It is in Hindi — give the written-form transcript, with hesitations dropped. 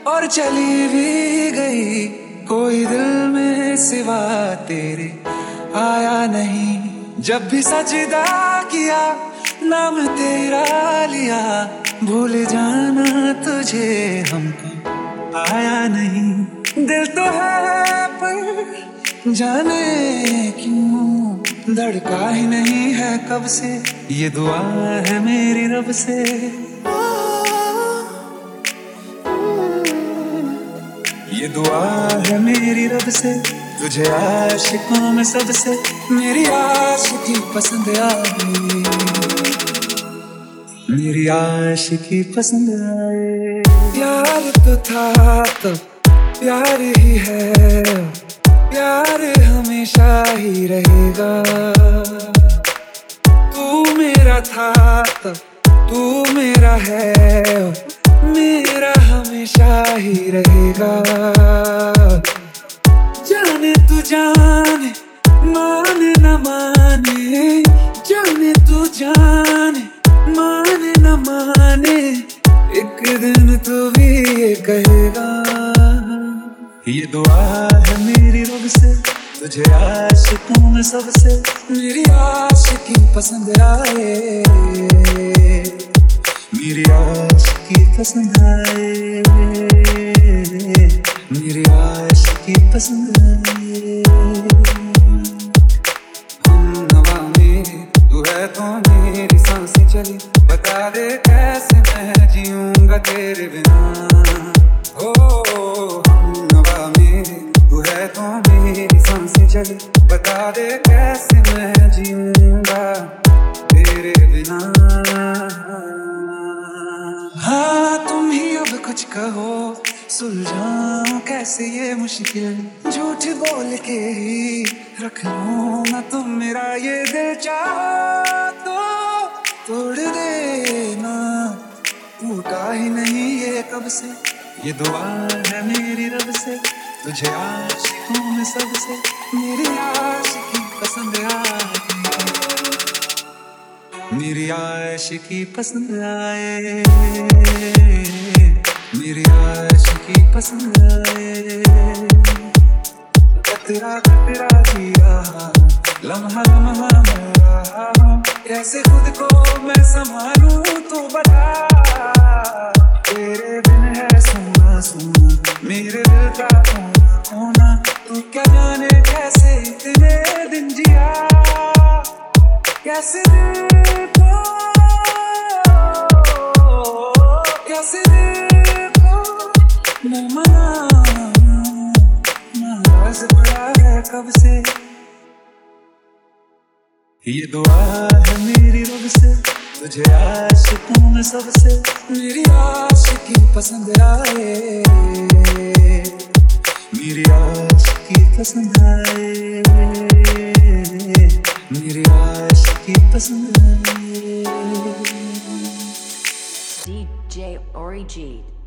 और चली भी गई, कोई दिल में सिवा तेरे आया नहीं। जब भी सजदा किया, नाम तेरा लिया, भूल जाना तुझे हमको आया नहीं। दिल तो है पर जाने क्यों धड़का ही नहीं है कब से, ये दुआ है मेरी रब से। ये दुआ है मेरी रब से, तुझे आशिकों में सबसे मेरी आशिकी पसंद आई, मेरी आशिकी पसंद आए। प्यार तो था तो प्यार ही है, प्यार हमेशा ही रहेगा। तू मेरा था तो तू मेरा है, मेरा हमेशा ही रहेगा। जाने तू जाने, माने न माने, जाने तू जाने, माने न माने, एक दिन तू भी ये कहेगा। ये दुआ है मेरी रब से, तुझे आशिकों में सबसे मेरी आशिकी पसंद आए, मेरी आशिकी पसंद आए, मेरी आशिकी पसंद आए। हम हवा में तू है तो मेरी सांसें चली, बता दे कैसे मैं जीऊंगा तेरे बिना। ओ हम हवा में तू है तो मेरी सांसें चली, बता दे कैसे मैं जीऊंगा तेरे बिना। हाँ तुम ही अब कुछ कहो, सुलझाऊं कैसे ये मुश्किल, झूठ बोल के ही रख लूं मैं तुम मेरा ये दिल, चाहो तो तोड़ देना, टूटा ही नहीं ये कब से। ये दुआ है मेरी रब से, तुझे आशिकों में सबसे मेरी आशिकी पसंद आए, मेरी आशिकी पसंद आए, मेरी आशिकी पसंद आए। कतरा कतरा जिया, लम्हा लम्हा मरा, कैसे खुद को मैं संभालूं तू बता। तेरे बिन है सुना सुना मेरे दिल का कोना कोना, तू क्या जाने कैसे इतने दिन जिया, कैसे दिल को, कैसे दिल को मैं मनाऊं, नाराज पड़ा है कब से। ये दुआ है मेरी रब से, तुझे आशिकों में सबसे मेरी आशिकी पसंद आए, मेरी आशिकी पसंद आए, मेरी आशिकी पसंद आए। DJ Ori G.